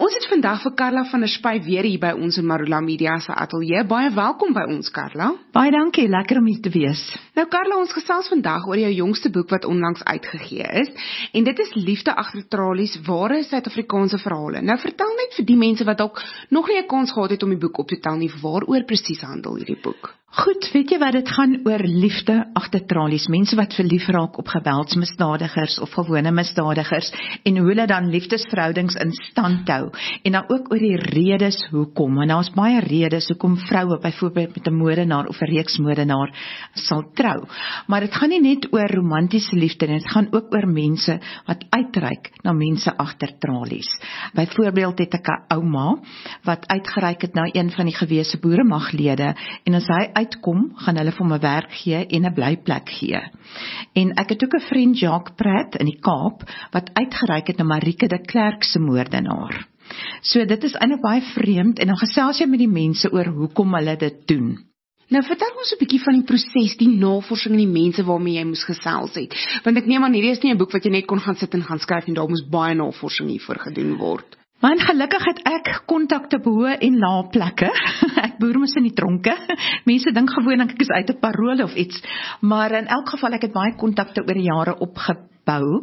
Ons het vandag vir Carla van der Spy weer hier by ons in Marula Media se ateljee. Baie welkom by ons, Carla. Baie dankie, lekker om hier te wees. Nou Carla, ons gesels vandag oor jou jongste boek wat onlangs uitgegee is, en dit is Liefde agter tralies, ware Suid-Afrikaanse verhale. Nou vertel net vir die mense wat dalk nog nie 'n kans gehad het om die boek op te tel nie, waaroor presies handel hierdie boek? Goed, weet jy wat, dit gaan oor liefde agter tralies, mense wat verlief raak op geweldsmisdadigers of gewone misdadigers, en hoe hulle dan liefdesverhoudings in stand hou, en dan ook oor die redes hoekom, en daar is baie redes hoekom vroue byvoorbeeld met 'n moordenaar of 'n reeksmoordenaar sal trou, maar dit gaan nie net oor romantiese liefde, dit gaan ook oor mense wat uitreik na mense agter tralies. Byvoorbeeld het ek 'n ouma, wat uitgereik het na een van die gewese boeremaglede, en as hy uitkom, gaan hulle vir hom 'n werk gee en 'n blyplek gee. En ek het ook 'n vriend, Jacques Pratt, in die Kaap, wat uitgereik het na Marieke de Klerk se moordenaar. So dit is eintlik baie vreemd, en dan gesels jy met die mense oor hoekom hulle dit doen. Nou vertel ons 'n bietjie van die proses, die navorsing en die mense waarmee jy moes gesels het. Want ek neem aan, hierdie is nie 'n boek wat jy net kon gaan sit en gaan skryf, en daar moes baie navorsing hiervoor gedoen word. Maar gelukkig het ek kontakte op hoë en lae plekke. Ek boer mos in die tronke. Mense dink gewoonlik ek is uit 'n parole of iets, maar in elk geval ek het baie kontakte oor die jare opgebou,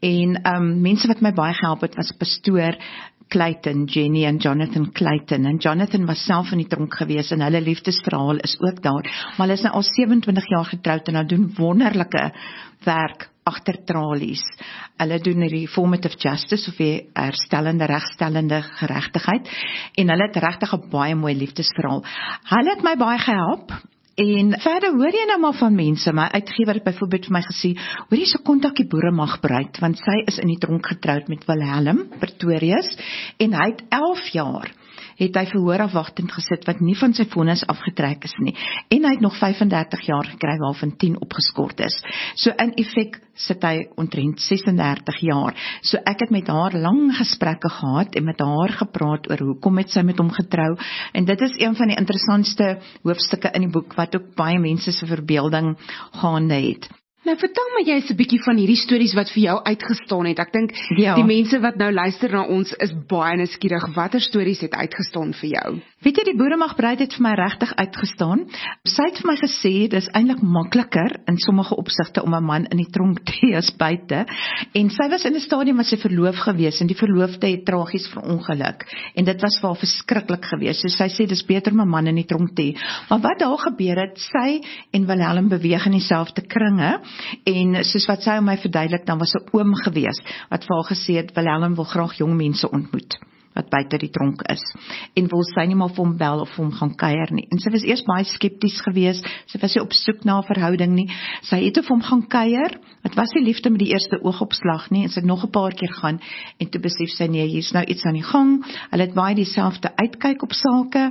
en mense wat my baie gehelp het was pastoor Clayton, Jenny en Jonathan Clayton, en Jonathan was self in die tronk gewees, en hulle liefdesverhaal is ook daar, maar hulle is nou al 27 jaar getroud, en hulle doen wonderlike werk agter tralies. Hulle doen die reformative justice, of die regstellende geregtigheid, en hulle het regtig 'n baie mooi liefdesverhaal. Hulle het my baie gehelp, en verder hoor jy nou maar van mense, my uitgewer het byvoorbeeld vir my gesê, hoor jy so kontak die boeremagbruid, want sy is in die tronk getroud met Wilhelm Pretorius, en hy het 11 jaar het hy verhoorafwagtend gesit, wat nie van sy vonnis afgetrek is nie, en hy het nog 35 jaar gekry, waarvan 10 opgeskort is. So in effek sit hy omtrent 36 jaar. So ek het met haar lang gesprekke gehad, en met haar gepraat oor hoekom het sy met hom getrou, en dit is een van die interessantste hoofstukke in die boek, wat ook baie mense se verbeelding gaande het. Nou vertel my jy 'n bietjie van hierdie stories wat vir jou uitgestaan het. Ek dink die mense wat nou luister na ons is baie nuuskierig. Watter stories het uitgestaan vir jou? Weet jy, die boeremagbruid het vir my regtig uitgestaan. Sy het vir my gesê, dis eintlik makliker in sommige opsigte om 'n man in die tronk te hê as buite. En sy was in 'n stadium wat sy verloof gewees, en die verloofde het tragies verongeluk. En dit was vir haar verskriklik geweest. So sy sê, dis beter om 'n man in die tronk te hê. Maar wat daar gebeur het, sy en Wilhelm beweeg in dieselfde kringe, en soos wat sy aan my verduidelik, dan was 'n oom gewees, wat vir haar gesê het, Wilhelm wil graag jong mense ontmoet, wat buite die tronk is, en wil sy nie maar vir hom bel of vir hom gaan kuier nie. En sy was eers baie skepties gewees, sy was nie op soek na 'n verhouding nie, sy het vir hom gaan kuier, het was nie liefde met die eerste oogopslag nie, en sy het nog 'n paar keer gaan, en toe besef sy, nee, hier is nou iets aan die gang, hulle het baie dieselfde uitkyk op sake,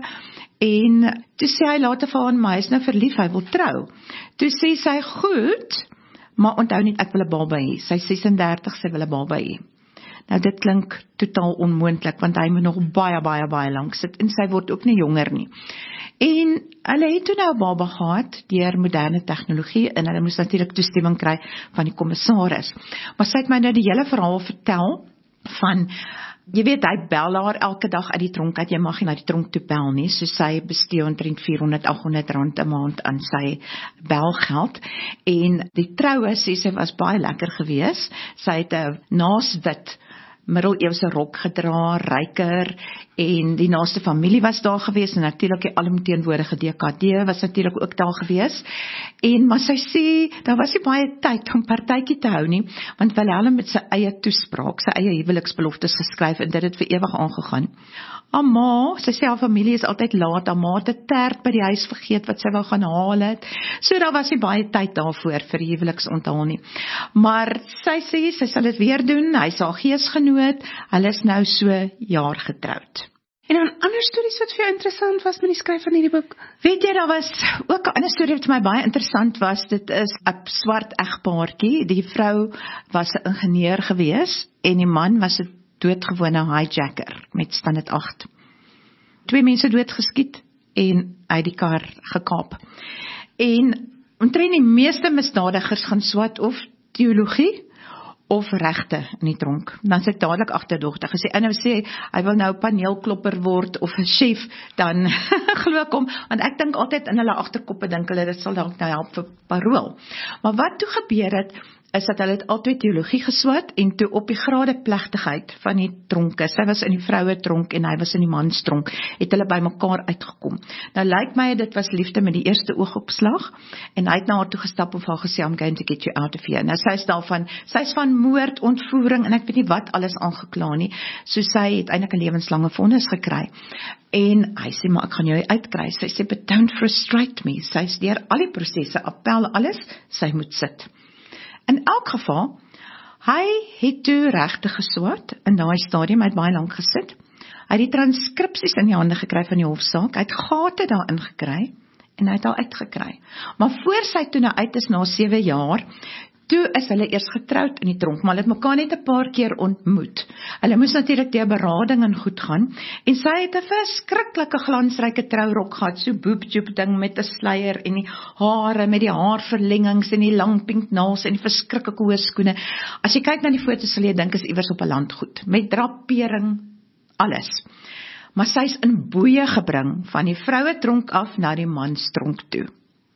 en toe sê hy later vir haar, maar hy is nou verlief, hy wil trou. Toe sê sy, goed, maar onthou net, ek wil 'n baba hê. Sy 36, sy wil 'n baba hê. Nou dit klink totaal onmoontlik, want hy moet nog baie lank sit, en sy word ook nie jonger nie. En hulle het toe nou 'n baba gehad, deur moderne tegnologie, en hulle moes natuurlik toestemming kry van die kommissaris. Maar sy het my nou die hele verhaal vertel, van, jy weet, hy bel haar elke dag uit die tronk uit, jy mag nie na die tronk toe bel nie, so sy bestee omtrent 400-800 rand 'n maand aan sy belgeld, en die troue, sê sy, was baie lekker gewees. Sy het 'n naaswit middeleeuse rok gedra, ryker, en die naaste familie was daar gewees, en natuurlik die alomteenwoordige DKD was natuurlik ook daar gewees, maar sy sê, daar was nie baie tyd om partytjie te hou nie, want Wilhelm met sy eie toespraak, sy eie huweliksbeloftes geskryf, en dit het vir ewig aangegaan. Amma, sy sê haar familie is altyd laat, amma het 'n tert by die huis vergeet wat sy wou gaan haal het, so daar was nie baie tyd daarvoor vir huweliksonthaal nie. Maar sy sê, sy sal dit weer doen, hy is haar geesgenoot, hulle is nou so jaar getroud. En dan ander stories wat vir jou interessant was met die skryf van hierdie boek? Weet jy, daar was ook 'n ander storie wat vir my baie interessant was, dit is 'n swart egpaartjie, die vrou was 'n ingenieur gewees, en die man was 'n doodgewone hijacker met standaard 8. 2 mense doodgeskiet, en uit die kar gekaap. En omtrent die meeste misdadigers gaan swat of teologie, of regte in die tronk. Dan is ek dadelik agterdogtig. As die nou sê, hy wil nou paneelklopper word of 'n chef, dan glo ek hom, want ek dink altyd in hulle agterkoppe, dink hulle, dit sal dalk nou help vir parool. Maar wat toe gebeur het, is dat hulle het altyd teologie geswat, en toe op die gradeplegtigheid van die tronke, sy was in die vroue tronk en hy was in die mans tronk, het hulle by mekaar uitgekom. Nou lyk my, dit was liefde met die eerste oogopslag, en hy het na haar toe gestap en vir haar gesê, I'm going to get you out of here. Nou sy is van moord, ontvoering, en ek weet nie wat alles aangekla nie, so sy het eintlik 'n lewenslange vonnis gekry. En hy sê, maar ek gaan jou uitkry. Sy sê, but don't frustrate me. Sy is deur al die prosesse, appel, alles, sy moet sit. In elk geval, hy het toe regte geswat, in daai stadium, hy het baie lank gesit, hy het die transkripsies in die hande gekry van die hofsaak, hy het gate daarin gekry, en hy het al uitgekry. Maar voor sy toe nou uit is, na 7 jaar, toe is hulle eers getroud in die tronk, maar hulle het mekaar net 'n paar keer ontmoet. Hulle moes natuurlik deur berading en goed gaan, en sy het 'n verskriklike glansryke trourok gehad, so boobjoep ding met 'n sluier, en die hare met die haarverlengings, en die lang pink naels, en die verskriklike hoë skoene. As jy kyk na die foto's, sal jy dink is iewers op 'n landgoed, met drapering, alles. Maar sy is in boeye gebring, van die vroue tronk af na die mans tronk toe.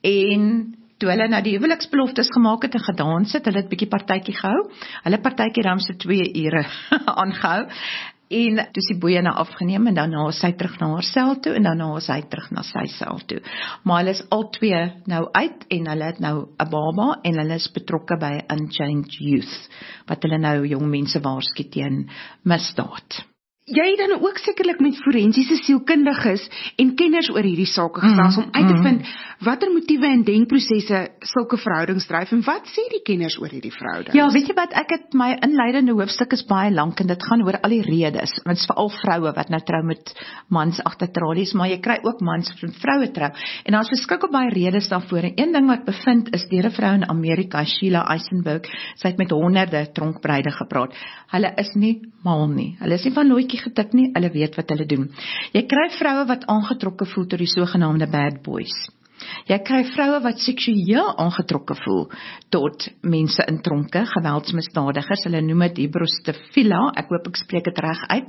En toe hulle nou die huweliksbeloftes gemaak het en gedans het, hulle het 'n bietjie partytjie gehou, hulle partytjie dan so 2 ure aangehou, en toe is die boeie nou afgeneem, en daarna is sy terug na haar sel toe, en daarna is hy terug na sy sel toe. Maar hulle is al twee nou uit, en hulle het nou 'n baba, en hulle is betrokke by Unchained Youth, wat hulle nou jong mense waarsku teen misdaad. Jy het dan ook sekerlik met forensiese sielkundiges en kenners oor hierdie sake gesels om uit te vind watter motiewe en denkprosesse sulke verhoudings dryf, en wat sê die kenners oor hierdie verhoudings? Ja, weet jy wat, ek het my inleidende hoofstuk is baie lank, en dit gaan oor al die redes, want dit is veral vroue wat nou trou met mans agter tralies, maar jy kry ook mans wat met vroue trou, en daar is verskriklik baie redes daarvoor, en een ding wat bevind is, deur 'n vrou in Amerika, Sheila Eisenberg, sy het met honderde tronkbruide gepraat, hulle is nie mal nie, hulle is nie van nooitjie getik nie, hulle weet wat hulle doen. Jy kry vroue wat aangetrokke voel tot die sogenaamde bad boys. Jy kry vroue wat seksueel aangetrokke voel tot mense in tronke, geweldsmisdadigers, hulle noem dit hibrostefila, ek hoop ek spreek dit reg uit,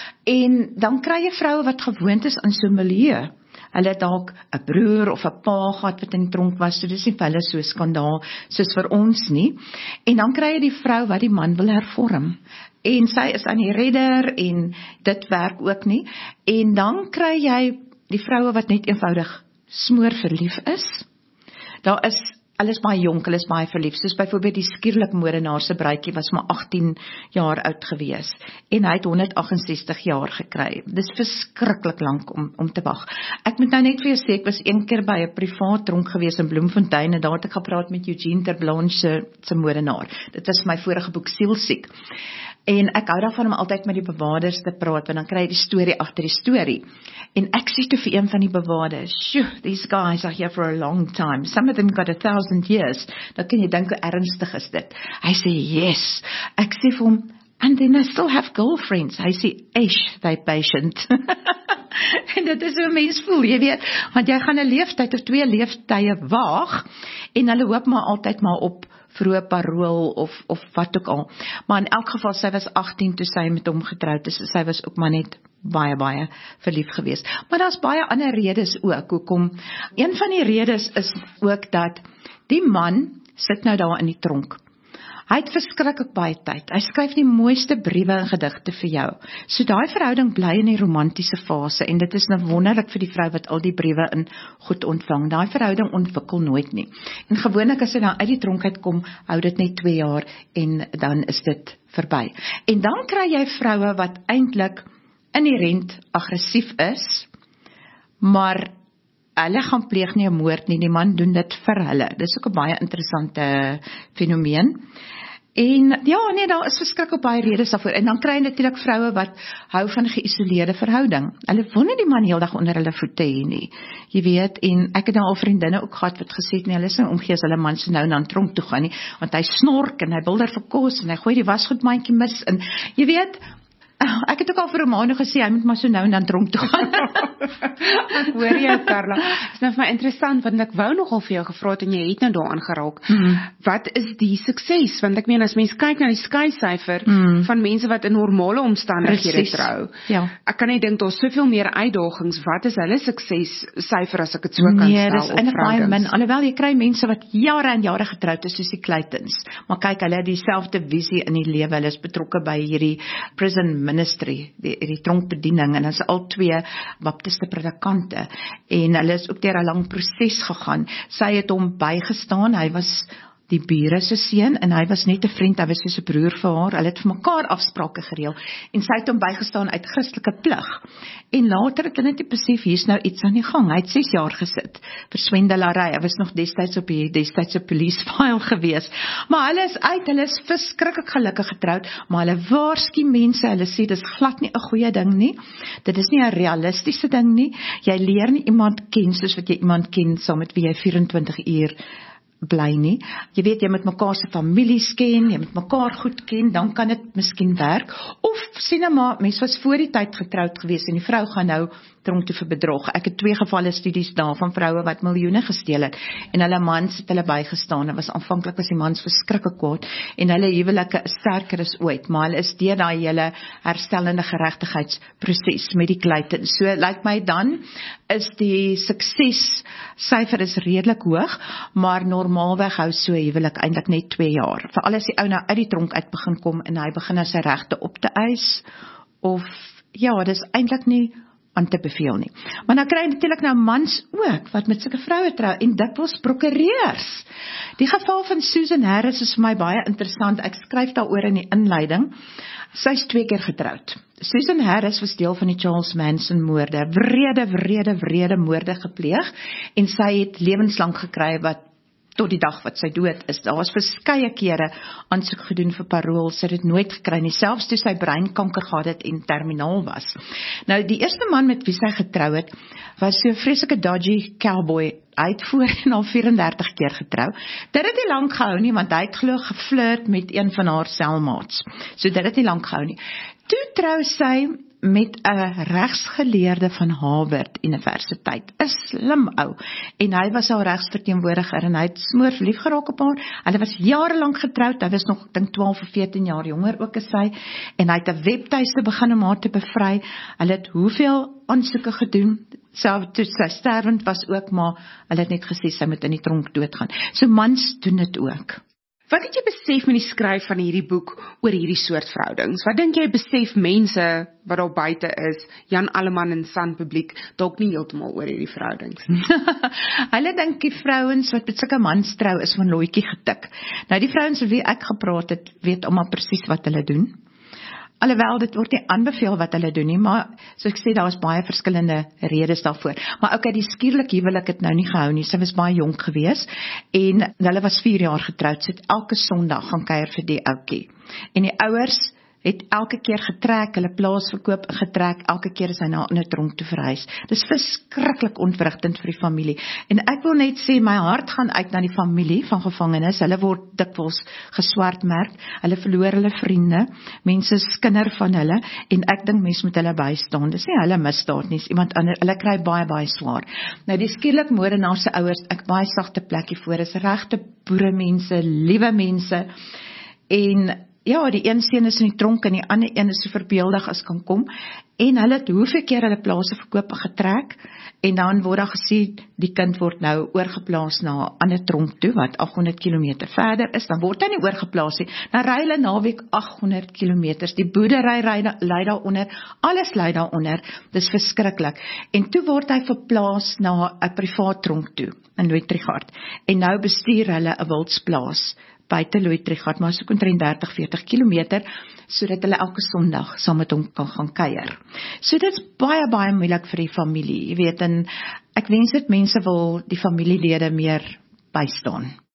en dan kry jy vroue wat gewoond is aan so 'n milieu. Hulle het dalk 'n broer of 'n pa gehad wat in die tronk was, so dis nie vir hulle so skandaal soos vir ons nie. En dan kry jy die vrou wat die man wil hervorm, en sy is aan die redder, en dit werk ook nie. En dan kry jy die vroue wat net eenvoudig smoor verlief is. Hulle is baie jonk, hulle is baie verlief, soos byvoorbeeld die skierlik moordenaar se bruidjie was maar 18 jaar oud gewees, en hy het 168 jaar gekry. Dis verskriklik lank om te wag. Ek moet nou net vir jou sê, ek was een keer by 'n privaat tronk gewees in Bloemfontein, en daar het ek gepraat met Eugene Terblanche se moordenaar. Dit was my vorige boek Sielsiek. En ek hou daarvan om altyd met die bewaarders te praat, want dan kry jy die storie agter die storie. En ek sê toe vir een van die bewaarders, these guys are here for a long time. Some of them got 1,000 years. Dan kan jy dink hoe ernstig is dit. Hy sê, yes. Ek sê vir hom, and then I still have girlfriends. Hy sê, they patient. En dit is hoe 'n mens voel, jy weet, want jy gaan 'n leeftyd of 2 leeftye waag, en hulle hoop maar altyd maar op vroeë parool of wat ook al. Maar in elk geval, sy was 18 toe sy met hom getroud is, so sy was ook maar net baie verlief gewees. Maar daar's baie ander redes ook, hoekom. Een van die redes is ook dat die man sit nou daar in die tronk. Hy het verskriklik baie tyd. Hy skryf die mooiste briewe en gedigte vir jou. So daai verhouding bly in die romantiese fase, en dit is nou wonderlik vir die vrou wat al die briewe in goed ontvang. Daai verhouding ontwikkel nooit nie. En gewoonlik as hy nou uit die tronk uitkom, hou dit net 2 jaar, en dan is dit verby. En dan kry jy vroue wat eintlik inherent aggressief is, maar hulle gaan pleeg nie 'n moord nie, die man doen dit vir hulle. Dis ook 'n baie interessante fenomeen. En ja, nee, daar is verskriklik baie redes daarvoor. En dan kry jy natuurlik vroue wat hou van 'n geïsoleerde verhouding. Hulle wil nie die man heeldag onder hulle voete hê nie. Jy weet, en ek het nou al vriendinne ook gehad wat gesê het, nee, hulle is nie omgee as hulle man se nou na 'n tronk toe gaan nie, want hy snork en hy bilder vir kos en hy gooi die wasgoedmandjie mis, en jy weet, Ek het ook al vir Romano gesê, hy moet maar so nou en dan tronk toe gaan. Ek hoor jou, Karla. Dit is nou vir my interessant, want ek wou nogal vir jou gevra het, en jy het nou daaraan geraak. Wat is die sukses? Want ek meen, as mens kyk na die skysyfer van mense wat in normale omstandighede trou, ek kan nie dink, daar is soveel meer uitdagings. Wat is hulle suksessyfer, as ek het so kan stel, Nee, dis eintlik baie min. Alhoewel, jy kry mense wat jare en jare getroud is, soos die Claytons. Maar kyk, hulle het dieselfde visie in die lewe. Hulle is betrokke by hierdie prison ministry, die tronkbediening, en is al 2 baptiste predikante, en hulle is ook deur 'n lang proses gegaan. Sy het hom bygestaan, hy was die bure se seun, en hy was net 'n vriend, hy was soos 'n broer vir haar, hulle het vir mekaar afsprake gereël, en sy het hom bygestaan uit Christelike plig. En later het hulle net besef, hier's nou iets aan die gang. Hy het 6 jaar gesit vir swendelary. Hy was nog destyds op die destydse police file gewees. Maar hulle is uit, hulle is verskriklik gelukkig getroud, maar hulle waarsku mense, hulle sê dis glad nie 'n goeie ding nie. Dit is nie 'n realistiese ding nie. Jy leer nie iemand ken soos wat jy iemand ken saam met wie jy 24 uur bly nie. Jy weet, jy moet mekaar se families ken, jy moet mekaar goed ken, dan kan dit miskien werk. Of sien nou maar, mens was voor die tyd getroud gewees en die vrou gaan nou tronk toe vir bedrog. Ek het 2 gevalle studies daar van vroue wat miljoene gesteel het en hulle mans het hulle bygestaan. Was aanvanklik was die mans verskriklik kwaad en hulle huwelike is sterker as ooit, maar hulle is deur daai hele herstellende geregtigheidsproses met die Claytons. So lyk my dan is die suksessyfer is redelik hoog, maar normaalweg hou so huwelik eintlik net 2 jaar. Veral as die ou nou uit die tronk uit begin kom en hy begin sy regte op te eis, of ja, dis eintlik nie aan te beveel nie. Maar nou kry jy natuurlik nou mans ook, wat met sulke vroue trou, en dikwels prokureurs. Die geval van Susan Harris is vir my baie interessant, ek skryf daaroor in die inleiding. Sy is 2 keer getroud. Susan Harris was deel van die Charles Manson moorde, wrede moorde gepleeg, en sy het lewenslang gekry wat tot die dag wat sy dood is. Daar was verskeie kere aansoek gedoen vir parool, sy het dit nooit gekry nie, selfs toe sy breinkanker gehad het en terminaal was. Nou, die eerste man met wie sy getrou het, was so 'n vreeslike dodgy cowboy. Hy het voorheen al 34 keer getrou. Dit het nie lang gehou nie, want hy het glo geflirt met een van haar selmaats. So dit het nie lang gehou nie. Toe trou sy met 'n regsgeleerde van Harvard Universiteit, 'n slim ou, en hy was haar regsverteenwoordiger, en hy het smoor verlief geraak op haar. Hulle was jarelang getroud, hy was nog, ek dink 12 of 14 jaar jonger ook as sy, en hy het 'n webtuiste begin om haar te bevry. Hulle het hoeveel aansoeke gedoen, selfs toe sy sterwend was ook, maar hulle het net gesê sy moet in die tronk doodgaan. So mans doen dit ook. Wat het jy besef met die skryf van hierdie boek oor hierdie soort verhoudings? Wat dink jy besef mense wat daar buite is, Jan Alleman en San publiek, dalk nie heeltemal oor hierdie verhoudings? Hulle dink die vrouens wat met sulke mans trou is van looitjie getik. Nou die vrouens met wie ek gepraat het, weet almal presies wat hulle doen. Alhoewel, dit word nie aanbeveel wat hulle doen nie, maar soos ek sê, daar was baie verskillende redes daarvoor. Maar okay, die skierlik huwelik het nou nie gehou nie, sy was baie jonk gewees, en hulle was 4 jaar getroud, sy het elke Sondag gaan kuier vir die ouetjie. En die ouers het elke keer getrek, hulle plaas verkoop getrek, elke keer is hy na 'n tronk toe verhuis. Dis verskriklik ontwrigtend vir die familie. En ek wil net sê, my hart gaan uit na die familie van gevangenes, hulle word dikwels geswartmerk, hulle verloor hulle vriende, mense skinder van hulle, en ek dink mense moet hulle bystaan. Dis nie hulle misdaad nie, iemand anders, hulle kry baie swaar. Nou die skielik moordenaar se ouers, ek baie sagte plekkie voor, is regte boere mense, liewe mense, en ja, die een seun is in die tronk en die ander een is so verbeeldig as kan kom, en hulle het hoeveel keer hulle plase verkoop getrek, en dan word daar gesê, die kind word nou oorgeplaas na 'n ander tronk toe, wat 800 km verder is, dan word hy nie oorgeplaas nie, dan ry hulle naweek 800 km, die boerdery lei daaronder, alles lei daaronder, dis verskriklik, en toe word hy verplaas na 'n privaat tronk toe, in Louis-Trichardt, en nou bestuur hulle 'n wildsplaas, buite Louis-Trichardt, maar so omtrent 30-40 km, sodat hulle elke Sondag saam met hom kan gaan kuier. So dit is baie moeilik vir die familie, jy weet, en ek wens dit mense wil die familielede meer bystaan.